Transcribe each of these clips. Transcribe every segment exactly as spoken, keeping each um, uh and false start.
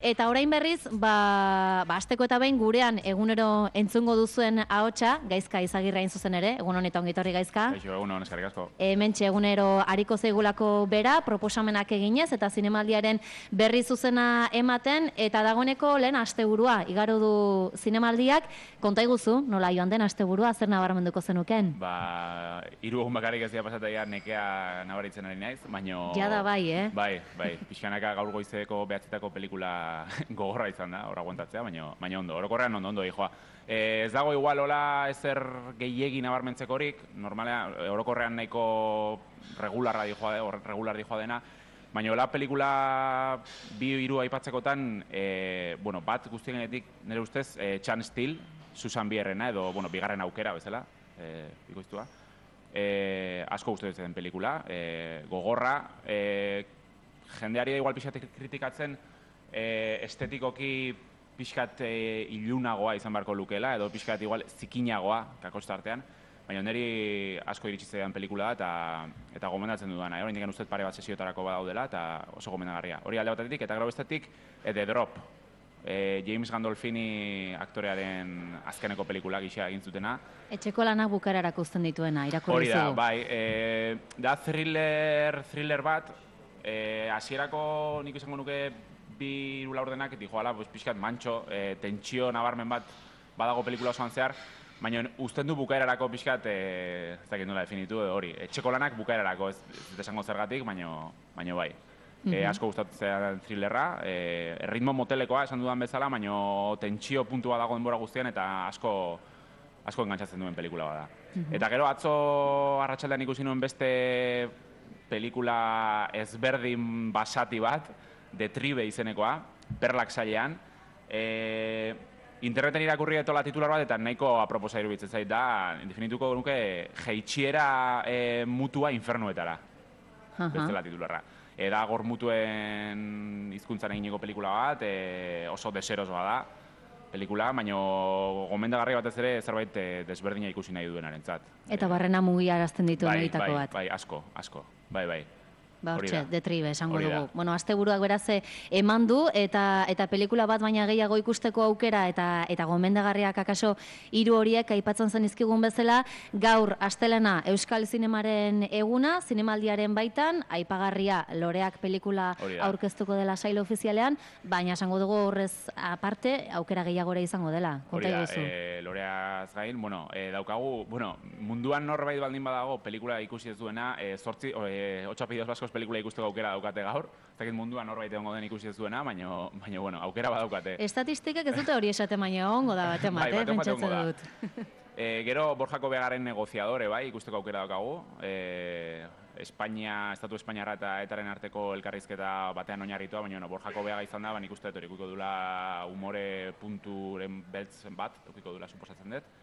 Eta orain berriz, ba, ba asteko eta behin gurean egunero entzungo duzuen ahotsa, Gaizka Izagirre hain zuzen ere, egun honetan ongi etorri Gaizka. Kaixo, egun hon, eskerrik asko. Hementxe egunero ariko zaigulako bera, proposamenak eginez eta zinemaldiaren berri zuzena ematen, eta dagoeneko lehen asteburua igaro du zinemaldiak, konta iguzu, nola joan den asteburua, zer nabarmenduko zenuken? Ba, hiru egun bakarrik ez dira pasatea nekea nabaritzen ari naiz, baino... Jada bai, eh? Bai, bai, pixkanaka gaur goizeko behatzetako pelikula gogorra izan da, hor aguantatzea, baina baina ondo, orokorrean ondo, ondo, hijoa. E, ez dago igual hola ezer gehiegi nabarmentzekorik, normalea, orokorrean nahiko regularra dijoa, regular dijoa dena, baina hola pelikula bi hiru aipatzekotan, e, bueno, bat guztienetik nire ustez, e, Chan Steele, Susan Bierrena, edo, bueno, bigarren aukera bezala, e, bikoiztua. E, asko gustu den pelikula, e, gogorra, e, jendeari da igual pixatek kritikatzen, E, estetikoki pixkat e, ilunagoa izan beharko lukela, edo pixkat igual zikinagoa kakostartean, baina niri asko iritsi zaidan pelikula da, eta, eta gomendatzen dudana. Hori indiken ustez pare bat sesiotarako badaudela, eta oso gomendagarria. Hori alde batetik, eta gero bestetik, e, The Drop. E, James Gandolfini aktorearen azkeneko pelikula gisa egin zutena. Etxeko lanak bukararako uzten dituena, irakurri Hori da, zu. bai. E, da thriller, thriller bat, e, hasierako nik izango nuke bi hiru laurdenak, dijoala, pues, pixkat mantxo, e, tentsio nabarmen bat badago pelikula osoan zehar, baina uzten du bukaerarako pixkat, e, ez dakit nola definitu, hori, etxeko lanak bukaerarako, ez, ez esango zergatik, baina baino bai. Mm-hmm. e, asko gustatzen thrillerra, e, erritmo motelekoa esan dudan bezala, baina tentsio puntua dago denbora guztian, eta asko asko engantzatzen duen pelikula bada. Mm-hmm. Eta gero atzo arratsaldean ikusi nuen beste pelikula ezberdin basati bat, The Tribe izenekoa, Perlak sailean. E, interneten irakurri etola titular bat, eta nahiko aproposa iruditzen zait da, definituko nuke jeitxiera e, mutua infernuetara. Uh-huh. Bestela titularra. E, da gor mutuen hizkuntzan eginiko pelikula bat, e, oso deserosoa da pelikula, baina gomendagarri batez ere zerbait e, desberdina ikusi nahi duenarentzat. Eta barrena mugiarazten dituen bai, egitako bai, bat. Bai, asko, asko, bai, bai. Ba, hortxe, The Tribe, esango dugu. Da. Bueno, asteburuak beraz eman du, eta eta pelikula bat baina gehiago ikusteko aukera, eta eta gomendagarriak akaso hiru horiek aipatzen zen izkigun bezala, gaur astelena Euskal Zinemaren eguna, zinemaldiaren baitan, aipagarria Loreak pelikula aurkeztuko dela sail ofizialean, baina esango dugu horrez aparte, aukera gehiagora izango dela. Hori da, e, Loreaz gain, bueno, e, daukagu, bueno, munduan norbait baldin badago pelikula ikusi ez duena, e, zortzi, e, otxapidioz basko pelikula ikusteko aukera daukate gaur. Ez dakit munduan norbait egongo den ikusi ez duena, baina, baina bueno, aukera badaukate. Estatistikak ez dute hori esate baina egongo da bat emate, bai, pentsatzen dut. E, gero, Borja Kobeagaren negoziadore, bai, ikusteko aukera daukagu. E, Espainia, Estatu Espainiarra eta etaren arteko elkarrizketa batean oinarritua, baina bueno, Borja Kobeaga izan da, baina ikuste dut hori ikuiko dula umore punturen beltz bat, ikuiko dula suposatzen dut.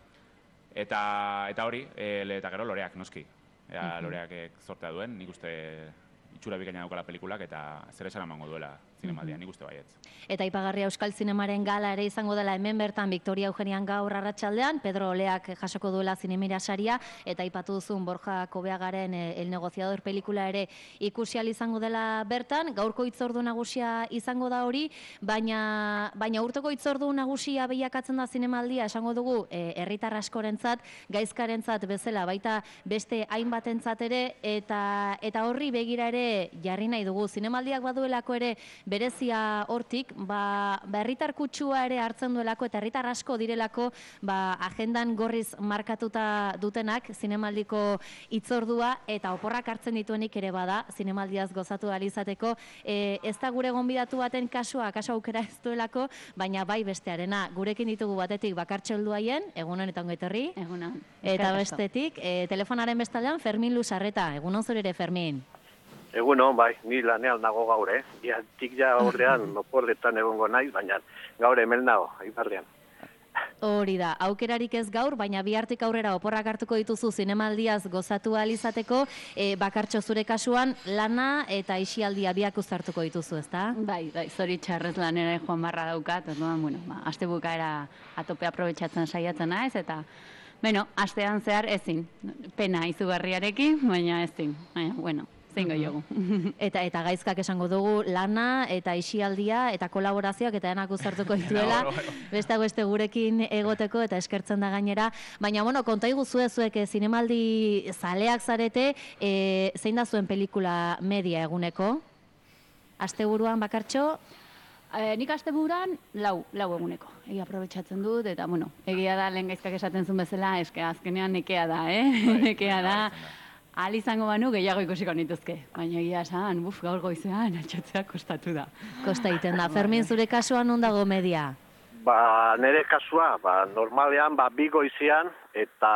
Eta, eta hori, e, eta gero Loreak, noski. Ea, Loreak zortea duen, nik uste itxura bikaina daukala pelikulak, eta zer esan emango duela zinemaldian, nik uste baietz. Eta aipagarria Euskal Zinemaren gala ere izango dela hemen bertan Victoria Eugenian gaur arratsaldean, Pedro Oleak jasoko duela Zinemira saria, eta aipatu duzun Borja Kobeagaren El Negociador pelikula ere ikusi ahal izango dela bertan, gaurko hitzordu nagusia izango da hori, baina baina urteko hitzordu nagusia bilakatzen da zinemaldia, esango dugu herritar askorentzat, gaizkarentzat bezala, baita beste hainbatentzat ere, eta eta horri begira ere jarri nahi dugu zinemaldiak baduelako ere berezia hortik, ba, herritar kutsua ere hartzen duelako eta herritar asko direlako ba, agendan gorriz markatuta dutenak zinemaldiko hitzordua eta oporrak hartzen dituenik ere bada zinemaldiaz gozatu ahal izateko. E, ez da gure gonbidatu baten kasua, kasu aukera ez duelako, baina bai bestearena. Gurekin ditugu batetik Bakartxo Helduaien, egunon eta ongo etorri. Egunon. Eta bestetik, e, telefonaren bestaldean Fermin Luzarreta. Egunon zure ere, Fermin. Egunon, bai, ni lanean nago gaur, eh? Iatik ja horrean, oporretan egongo naiz, baina gaur hemen nago, Ibarrean. Hori da, aukerarik ez gaur, baina bihartik aurrera oporrak hartuko dituzu zinemaldiaz gozatu ahal izateko, e, Bakartxo zure kasuan lana eta isialdia biak uztartuko dituzu, ezta? Bai, bai, zori txarrez lanera joan barra daukat, orduan, bueno, ba, aste bukaera atope aprobetxatzen saiatzen naiz, eta Bueno, astean zehar ezin, pena izugarriarekin, baina ezin, baina, bueno, zengo jogu. Eta eta gaizkak esango dugu lana eta isialdia eta kolaborazioak eta denak uzartuko dituela, beste beste gurekin egoteko eta eskertzen da gainera. Baina, bueno, konta iguzue zuek zinemaldi zaleak zarete, e, zein da zuen pelikula media eguneko? Asteburuan bakartxo? E, nik asteburuan lau, lau eguneko. Egia aprobetxatzen dut, eta, bueno, egia da lehen gaizkak esaten zuen bezala, eske azkenean nekea da, eh? Nekea da. Ahal izango banu gehiago ikusiko nituzke. Baina egia esan, buf, gaur goizean, altxatzea kostatu da. Kosta egiten da. Fermin, zure kasuan non dago media? Ba, nire kasua, ba, normalean, ba, bi goizian, eta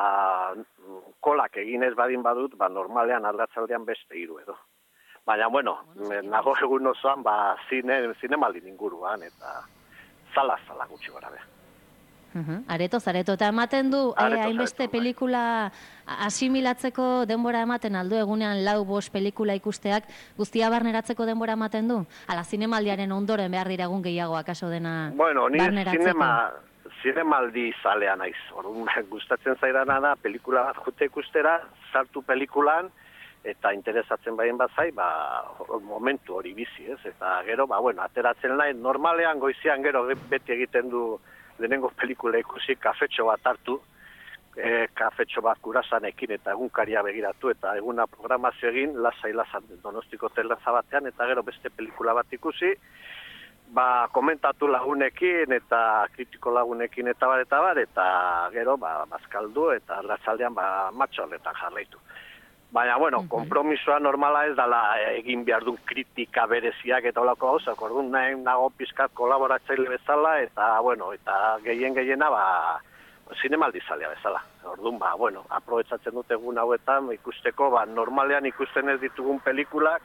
kolak eginez badin badut, ba, normalean arratzaldean beste hiru edo. Baina, bueno, nago egun osoan, ba, zine, zinemaldin inguruan, eta zala-zala gutxi gara behar. Uh-huh. Areto, zareto, eta ematen du, eh, hainbeste pelikula asimilatzeko denbora ematen aldu, egunean lau bost pelikula ikusteak, guztia barneratzeko denbora ematen du? Ala, zinemaldiaren ondoren behar dira egun gehiago akaso dena bueno, ni barneratzeko? Zinema, zinemaldi zalea naiz. Orduan, gustatzen zaidana da, pelikula bat jute ikustera, sartu pelikulan, eta interesatzen baien bat zai, ba, momentu hori bizi, ez? Eta gero, ba, bueno, ateratzen nahi, normalean goizian gero beti egiten du lehenengo pelikula ikusi, kafetxo bat hartu, e, kafetxo bat kurasanekin eta egunkaria begiratu, eta eguna programazio egin, lasai-lasan Donostiko terraza batean, eta gero beste pelikula bat ikusi, ba, komentatu lagunekin eta kritiko lagunekin eta bar, eta bar, eta gero, ba, bazkaldu, eta arratzaldean, ba, matxo horretan jarraitu. Baina, bueno, konpromisoa normala ez dala egin behar duen kritika bereziak eta olako gauzak, orduan nahi nago pizkat kolaboratzaile bezala, eta, bueno, eta gehien gehiena, ba, zinemaldi zalea bezala. Orduan, ba, bueno, aprobetsatzen dut egun hauetan ikusteko, ba, normalean ikusten ez ditugun pelikulak,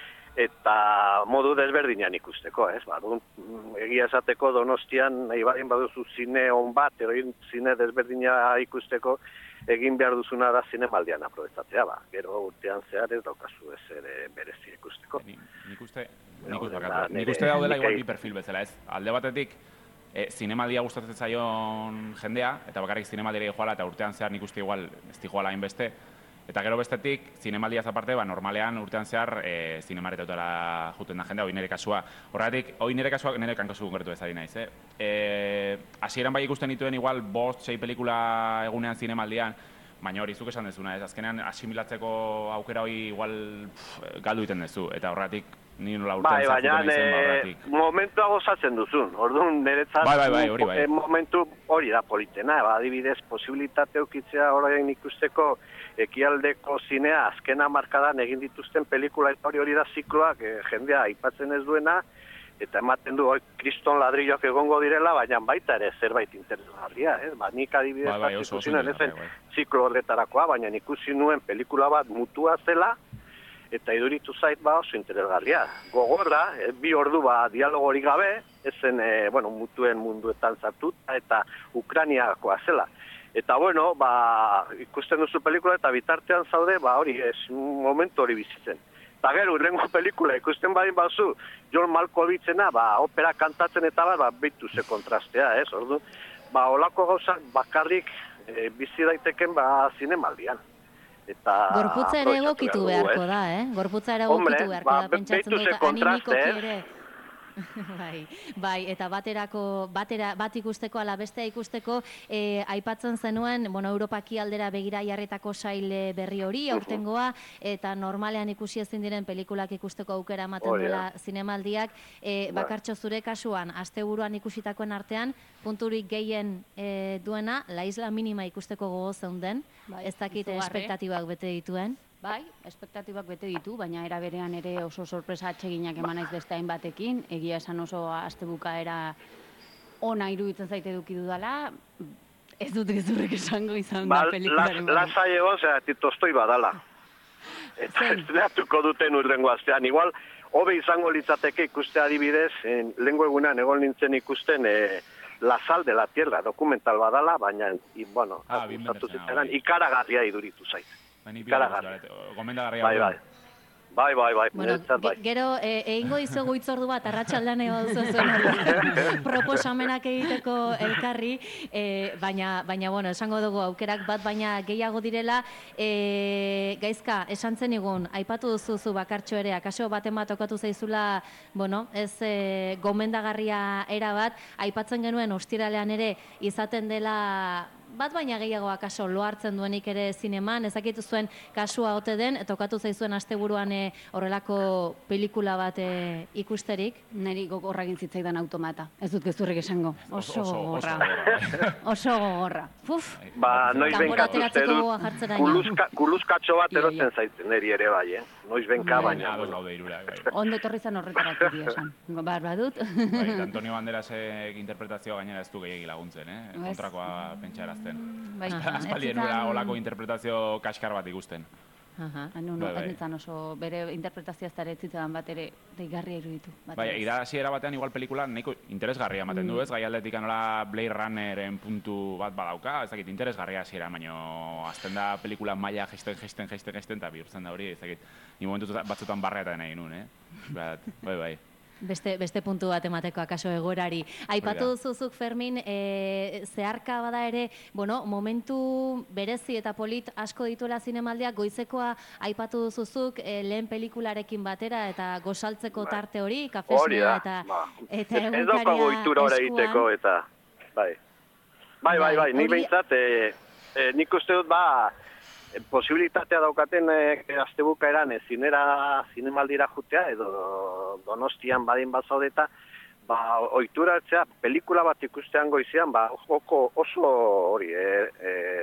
eta modu desberdinean ikusteko, ez? Ba, orduan, egia esateko Donostian, nahi badin baduzu zine on bat, edo zine desberdina ikusteko, egin behar duzuna da zinemaldian aprobetzatzea, ba. Gero urtean zehar ez daukazu ez ere berezi ikusteko. Nik uste, nik uste daudela igual bi perfil bezala, ez? Alde batetik, e, zinemaldia gustatzen zaion jendea, eta bakarrik zinemaldiari joala, eta urtean zehar nik uste igual ez di joala hainbeste, eta gero bestetik, zinemaldiaz aparte, ba, normalean urtean zehar e, zinemaretetara juten da jendea, hoi nire kasua. Horregatik, hoi nire kasuak nire kankasu konkretu ezari naiz, eh? E, hasieran bai ikusten dituen igual bost, sei pelikula egunean zinemaldian, baina hori zuk esan dezuna, ez? Azkenean asimilatzeko aukera hori igual pff, galdu iten dezu, eta horregatik ni nola urtean bai, zehar juten izen, ba, horregatik. Momentua gozatzen duzun, orduan niretzat bai, bai, bai, hori bai. momentu hori da politena, ba, adibidez posibilitate eukitzea horrein ikusteko ekialdeko zinea azkena markadan egin dituzten pelikula eta hori hori da zikloak e, jendea aipatzen ez duena, eta ematen du hori kriston ladrilloak egongo direla, baina baita ere zerbait interesgarria, eh? Ba, nik adibidez bai, bai, ikusi nuen ezen ziklo horretarakoa, baina ikusi nuen pelikula bat mutua zela, eta iduritu zait ba oso interesgarria. Gogorra, e, bi ordu ba dialogorik gabe, ezen, e, bueno, mutuen munduetan zartuta, eta Ukraniakoa zela. Eta, bueno, ba, ikusten duzu pelikula eta bitartean zaude, ba, hori, ez, momentu hori bizitzen. Eta gero, urrengo pelikula ikusten badin bazu, John Malkovitzena, ba, opera kantatzen eta bar, ba, bitu ze kontrastea, ez, ordu. Ba, olako gauzak bakarrik e, bizi daiteken, ba, zinemaldian. Eta gorputza ere egokitu beharko da, eh? Gorputza ere egokitu beharko da, pentsatzen dut, animikoki ere. Bai, bai, eta baterako, batera, bat ikusteko, ala bestea ikusteko, eh, aipatzen zenuen, bueno, Europaki aldera begira jarretako saile berri hori, aurtengoa, eta normalean ikusi ezin diren pelikulak ikusteko aukera ematen duela zinemaldiak, eh, bakartxo zure kasuan, asteburuan ikusitakoen artean, punturik gehien eh, duena, La Isla Minima ikusteko gogo zeunden, bai, ez dakit espektatibak bete dituen. Bai, espektatibak bete ditu, baina era berean ere oso sorpresa atseginak eman naiz beste hainbatekin, egia esan oso astebukaera ona iruditzen zaite eduki dudala, ez dut gezurrek esango izan da pelikularen. Ba, lasai egon, zera, titostoi badala. Eta estrenatuko duten urrengo astean, igual, hobe izango litzateke ikuste adibidez, lehengo egunean egon nintzen ikusten e, La Sal de la Tierra, dokumental badala, baina, i, bueno, ah, ikaragarria iduritu zait. Gomendagarria. Bai, bai. Bai, bai, bai, Bueno, niretzat bai. gero, e, egingo dizugu hitzordu bat, arratsaldean ego duzu zuen proposamenak egiteko elkarri, e, baina, baina, bueno, esango dugu aukerak bat, baina gehiago direla, e, Gaizka, esan zen egun, aipatu duzu bakartxo ere, akaso baten bat okatu zaizula, bueno, ez e, gomendagarria era bat, aipatzen genuen ostiralean ere izaten dela bat baina gehiago akaso lo hartzen duenik ere zineman, ezakitu zuen kasua ote den, tokatu zaizuen asteburuan e, horrelako pelikula bat e, ikusterik? Neri gogorra egin zitzaidan automata. Ez dut gezurrik esango. Oso gogorra. Oso gogorra. Puf. Ba, noiz benkatu uste dut, jartzeraino. kuluzka, kuluzkatxo bat Ia, ia. erotzen zaitzen, neri ere bai, eh? Noiz benka baina. Ados gaude hirurak, bai. Ondo etorri zan horretarako egia esan. Bar badut. Bai, eta Antonio Banderasek interpretazioa gainera ez du gehiagi laguntzen, eh? Ez. Kontrakoa pentsa erazten. Bai, Aspaldien nula olako interpretazio kaskar bat ikusten. Aha. Anu, Bai, bai. no, oso bere interpretazioa ez dara etzitzen bat ere deigarria iruditu. bat Bai, ere. irasiera batean igual pelikula nahiko interesgarria ematen du, ez? Gai aldetik nola Blade Runneren puntu bat badauka, ez dakit interesgarria hasiera, baino azten da pelikula maila gesten, gesten, gesten, gesten, eta bihurtzen da hori, ez dakit, ni momentu batzutan barretan nahi nun, eh? Bat, bai, bai. Beste, beste puntu bat emateko akaso egoerari. Aipatu Hori da. duzuzuk, Fermin, e, zeharka bada ere, bueno, momentu berezi eta polit asko dituela zinemaldiak, goizekoa aipatu duzuzuk e, lehen pelikularekin batera eta gosaltzeko tarte hori, Hori kafesnea da, eta, ba. eta Ez daukago egunkaria ohitura hori egiteko, eskuan. eta, bai. Bai, bai, bai, nik Hori- behintzat, e, e, nik uste dut, ba, e, posibilitatea daukaten e, astebukaeran e, zinera, zinemaldira jutea, edo Donostian badin bat zaudeta, ba, ohitura hartzea, pelikula bat ikustean goizean, ba, oso, oso hori, e,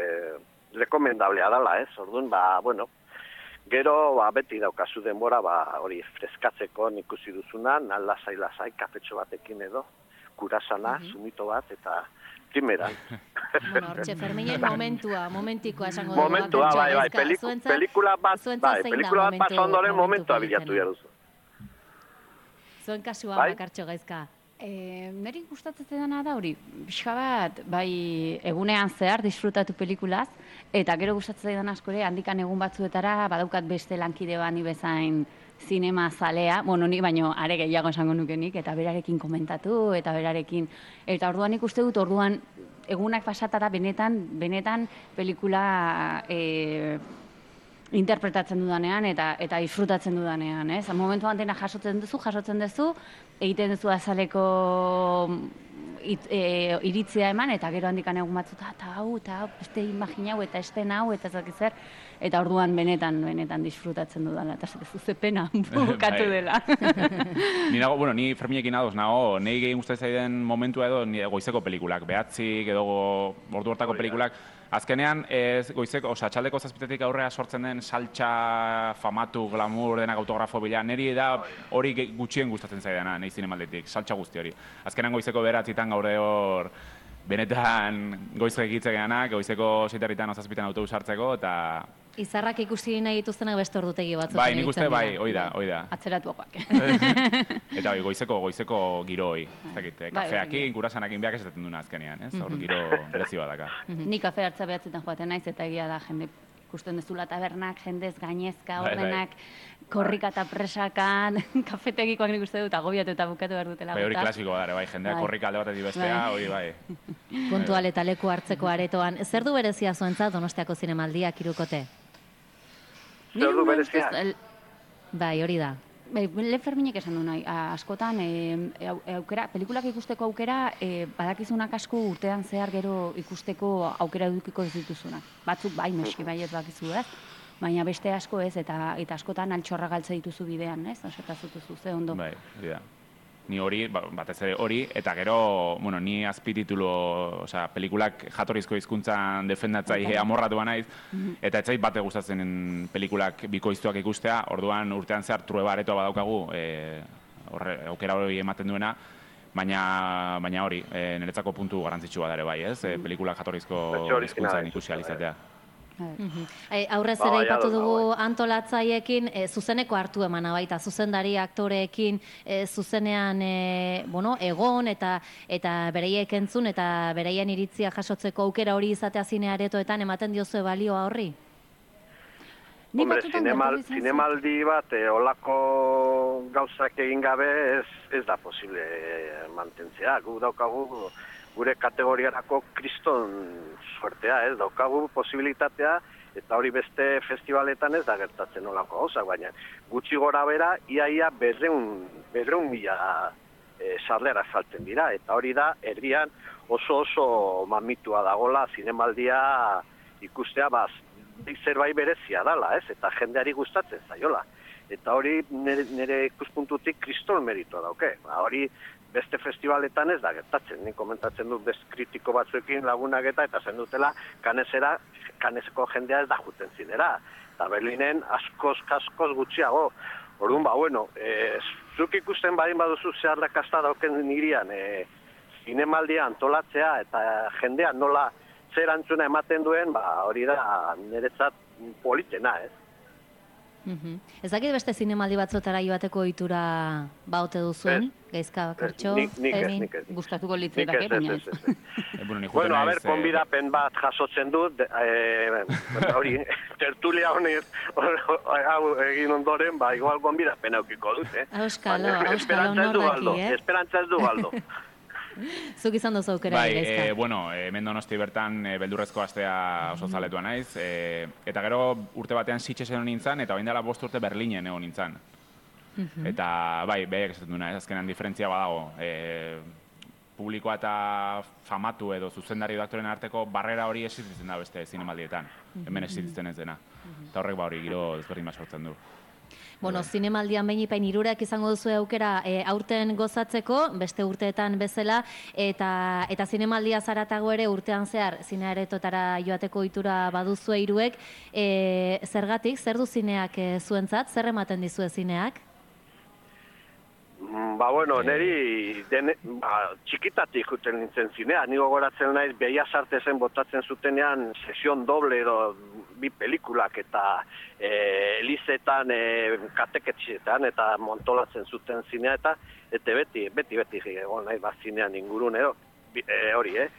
e, rekomendablea dala, ez? Orduan, ba, bueno, gero, ba, beti daukazu denbora, ba, hori, freskatzeko ikusi duzuna, nan lasai-lasai, kafetxo batekin edo, kurasana, sumito bat, eta primeran. Bueno, hortxe, Ferminen momentua, momentikoa esango dugu. Momentua, bakartxo, bai, bai, Gaizka. peliku, Zuentzat- pelikula bat, zuentzat bai, zein da pelikula bat momentu- pasa ondoren momentu momentua bilatu politena? behar duzu. Zuen kasua, Bai? bakartxo, Gaizka. E, neri gustatzen dena da hori, pixka bat, bai egunean zehar disfrutatu pelikulaz, eta gero gustatzen zaidan asko ere, handikan egun batzuetara, badaukat beste lankide bani bezain zinema zalea, bueno, nik baino are gehiago esango nukenik, eta berarekin komentatu, eta berarekin, eta orduan ikuste dut, orduan egunak pasatara benetan, benetan pelikula e, interpretatzen dudanean eta eta disfrutatzen dudanean, ez? Momentuan dena jasotzen duzu, jasotzen duzu, egiten duzu azaleko it, e, iritzia eman, eta gero handikan egun batzuta, eta hau, eta hau, beste imagina hau, eta esten hau, eta ezak zer, eta orduan benetan, benetan disfrutatzen dudala, eta ez ze pena bukatu Bai. dela. Ni nago, bueno, ni Ferminekin ados nago, nahi gehien gustatzen zaiden momentua edo ni goizeko pelikulak, behatzik edo ordu hortako pelikulak. Azkenean, ez goizeko, oza, txaldeko zazpitetik aurrea sortzen den saltxa, famatu, glamour, denak autografo bila, niri da hori ge- gutxien gustatzen zaidana, nahi zinemaldetik, saltxa guzti hori. Azkenean goizeko beratzitan gaurde hor, benetan goizko egitzek geanak, goizeko ziterritan ozazpitan autobus hartzeko, eta Izarrak ikusi nahi dituztenak beste ordutegi batzuk. bai, nik uste bai, hoi da, hoi da. Atzeratuakoak. Eta hoi, goizeko, goizeko giro hoi, ez dakit, eh, Bai, kafeakin, bai. kurasanakin beak esaten duna azkenean, ez? Hor giro berezi bat daka. Ni kafe hartza behatzetan joaten naiz, eta egia da, jende ikusten dezula tabernak, jendez gainezka, Bai, bai. ordenak, korrika eta presakan, kafetegikoak nik uste dut, agobiatu eta bukatu behar dutela. Bai, hori gutaz. klasiko da, bai, jendeak Bai. korrika alde batetik bestea, Bai. hori bai. Puntual eta leku hartzeko aretoan. Zer du berezia zuentzat Donostiako zinemaldiak hirukote? Nik Zer du gure berezia? ustez, el- Bai, hori da. Bai, lehen Ferminek esan du nahi, a- askotan e, aukera, pelikulak ikusteko aukera, e, badakizunak asko urtean zehar gero ikusteko aukera edukiko ez dituzunak. Batzuk bai, meski bai ez bakizu ez, baina beste asko ez, eta eta askotan altxorra galtze dituzu bidean, ez? Osea, zutuzu ze ondo. Bai, hori da. Ni hori, ba- batez ere hori, eta gero, bueno, ni azpititulo, osea, pelikulak jatorrizko hizkuntzan defendatzaile amorratua naiz, eta etzait bate gustatzen pelikulak bikoiztuak ikustea, orduan urtean zehar trueba aretoa badaukagu, e, horre, aukera hori ematen duena, baina, baina hori, e, niretzako puntu garrantzitsua da ere bai, ez? E, pelikulak jatorrizko Bertso originala hizkuntzan ikusi, ikusi alizatea. E, aurrez Ba, ere bai, ipatu ados dugu nago, antolatzaiekin e, zuzeneko hartu emana baita, zuzendari aktoreekin e, zuzenean e, bueno, egon eta eta bereiek entzun eta bereien iritzia jasotzeko aukera hori izatea zine aretoetan ematen diozue balioa horri? Hombre, zinemal, zinemaldi bat, e, olako gauzak egin gabe ez, ez da posible mantentzea. Gu daukagu gure kategoriarako kriston suertea, ez daukagu posibilitatea, eta hori beste festivaletan ez da gertatzen olako gauzak, baina gutxi gora bera, iaia berreun, berreun mila e, sarlera saltzen dira, eta hori da, erdian oso oso mamitua dagola zinemaldia ikustea, baz, zerbait berezia dala, ez? Eta jendeari gustatzen zaiola. Eta hori nire, nire ikuspuntutik kriston meritoa dauke. Ba, hori beste festivaletan ez da gertatzen. Nik komentatzen dut best kritiko batzuekin lagunak eta eta zen dutela kanesera, kaneseko jendea ez da juten zinera. Eta Berlinen askoz, askoz gutxiago. Orduan, ba, bueno, e, zuk ikusten badin baduzu zehar dakazta dauken nirian, e, zinemaldia antolatzea eta jendea nola zer antzuna ematen duen, ba, hori da niretzat politena, ez? Mm-hmm. Ez dakit beste zinemaldi batzotara joateko ohitura baote duzuen, Gaizka Bakartxo? Nik, nik ez, nik ez. Gustatuko litzateke, baina ez. Bueno, a ber, konbidapen bat jasotzen dut, hori, tertulia honet, hau egin ondoren, ba, igual konbidapen aukiko dut, eh? Auskalo, auskalo, norraki, eh? Esperantza ez du galdo. Zuk izan dozu aukera, bai, Gaizka. E, bueno, hemen Donosti bertan e, beldurrezko astea oso zaletua naiz, e, eta gero urte batean Sitgesen nintzen, eta bain dela bost urte Berlinen egon nintzen. Mm-hmm. Eta bai, behiak esaten duna, ez azkenan diferentzia badago. E, publikoa eta famatu edo zuzendari edo aktoren arteko barrera hori existitzen da beste zinemaldietan. Mm-hmm. Hemen existitzen ez dena. Eta horrek ba hori giro desberdin bat sortzen du. Bueno, zinemaldian behin ipain hirurak izango duzu aukera e, aurten gozatzeko, beste urteetan bezala, eta eta zinemaldia zaratago ere urtean zehar zinearetotara joateko ohitura baduzue hiruek, e, zergatik, zer du zineak e, zuentzat, zer ematen dizue zineak? Ba, bueno, niri dene, ba, txikitatik juten nintzen zinea, ni gogoratzen naiz Bellas Artesen botatzen zutenean sesion doble edo bi pelikulak eta e, elizetan, e, kateketxetan eta montolatzen zuten zinea eta eta beti, beti, beti egon nahi bat zinean ingurun edo, e, hori, eh?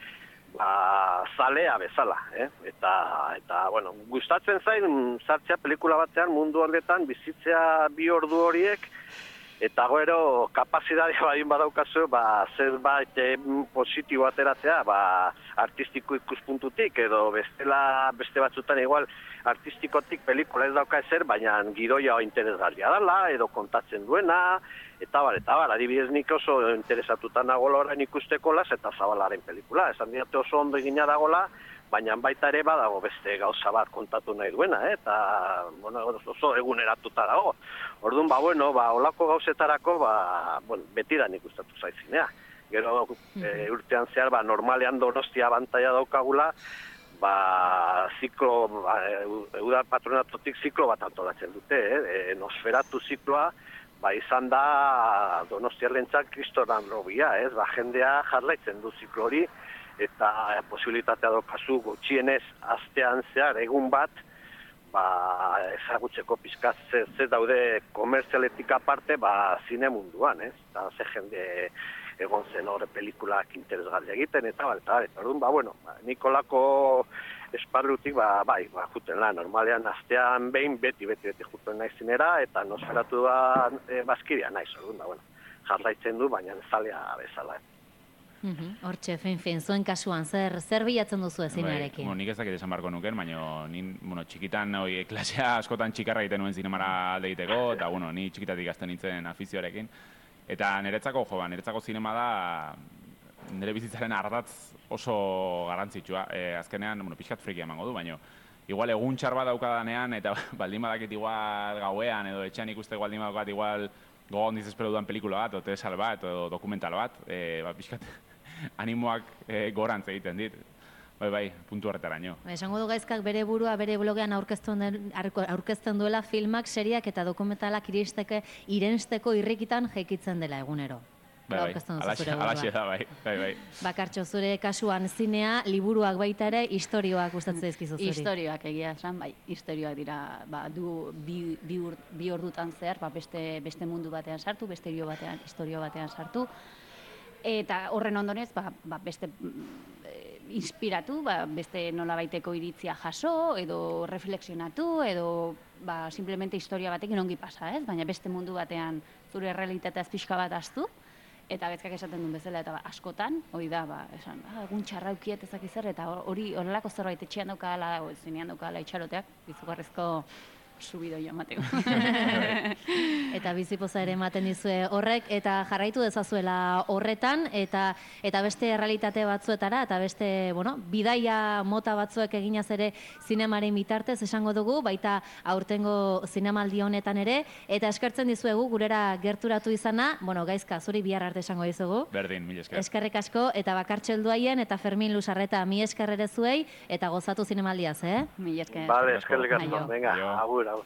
Ba, zalea bezala, eh? Eta, eta, bueno, gustatzen zain sartzea pelikula batean mundu horretan bizitzea bi ordu horiek, eta gero, kapazitatea badin badaukazu, ba, zerbait eh, positibo ateratzea, ba, artistiko ikuspuntutik, edo bestela, beste batzutan igual, artistikotik pelikula ez dauka ezer, baina gidoia interesgarria dela, edo kontatzen duena, eta bar, eta bar, adibidez nik oso interesatutan nagola orain ikusteko las eta Zabalaren pelikula, esan diate oso ondo egina dagola, baina baita ere badago beste gauza bat kontatu nahi duena, eh? Eta bueno, oso eguneratuta dago. Orduan, ba, bueno, ba, olako gauzetarako, ba, bueno, beti da nik gustatu zaizinea. Gero e, urtean zehar, ba, normalean Donostia abantaia daukagula, ba, ziklo, ba, Euda Patronatotik ziklo bat antolatzen dute, eh? E, Nosferatu zikloa, ba, izan da Donostiarrentzat kristoran robia, ez? Ba, jendea jarraitzen du ziklo hori, eta posibilitatea daukazu gutxienez astean zehar egun bat, ba, ezagutzeko pizkat ze, ze daude komertzialetik aparte, ba, zine munduan, ez? Eta ze jende egon zen horre pelikulak interesgarri egiten, eta bar, eta bar, eta orduan, ba, bueno, ba, Nikolako esparrutik, ba, bai, ba, juten la, normalean astean behin beti, beti, beti juten nahi zinera, eta nosferatu da e, bazkiria nahi, orduan, ba, bueno, jarraitzen du, baina zalea bezala, Hortxe, fein, fein, zuen kasuan, zer, zer bilatzen duzu ezinearekin? Bueno, nik ez dakit esan barko nuken, baina nin, bueno, txikitan, oi, klasea askotan txikarra egiten nuen zinemara alde egiteko, eta, bueno, ni txikitatik gazten nintzen afizioarekin. Eta niretzako, jo, ba, niretzako zinema da, nire bizitzaren ardatz oso garrantzitsua. E, azkenean, bueno, pixkat frikia emango du, baina igual egun txar bat daukadanean, eta baldin badakit igual gauean, edo etxean ikusteko baldin badaukat igual gogon dizespero dudan pelikula bat, o telesal bat, o dokumental bat, e, ba, pixkat animoak e, gorantz egiten dit. Bai, bai, puntu horretaraino. Esango du Gaizkak bere burua bere blogean aurkezten, aurkezten duela filmak, seriak eta dokumentalak iristeke, irensteko irrikitan jaikitzen dela egunero. Bai, bai, alaxe da, bai, bai, bai. Bakartxo, zure kasuan zinea, liburuak baita ere, istorioak gustatzen zaizkizu zuri. Istorioak egia esan, bai, istorioak dira, ba, du bi, bi, ur, bi ordutan zehar, ba, beste, beste mundu batean sartu, beste istorio batean, istorio batean sartu, eta horren ondonez, ba, ba, beste inspiratu, ba, beste nolabaiteko iritzia jaso, edo reflexionatu, edo ba, simplemente historia batekin ongi pasa, ez? Baina beste mundu batean zure realitateaz pixka bat aztu, eta bezkak esaten duen bezala, eta ba, askotan, hori da, ba, esan, ah, egun txarraukiet ezak zer, eta hori horrelako zerbait etxean daukala, o zinean daukala itxaroteak, izugarrizko subido jamateko. Eta bizipoza ere ematen dizue horrek, eta jarraitu dezazuela horretan, eta eta beste realitate batzuetara, eta beste, bueno, bidaia mota batzuek eginaz ere zinemaren bitartez esango dugu, baita aurtengo zinemaldi honetan ere, eta eskertzen dizuegu gurera gerturatu izana, bueno, Gaizka, zuri bihar arte esango dizugu. Berdin, mil esker. Eskerrik asko, eta Bakartxo Helduaien, eta Fermin Lusarreta, mi esker ere zuei, eta gozatu zinemaldiaz, eh? Mil esker. Vale, eskerrik asko. Aio. Venga, Aio. agur.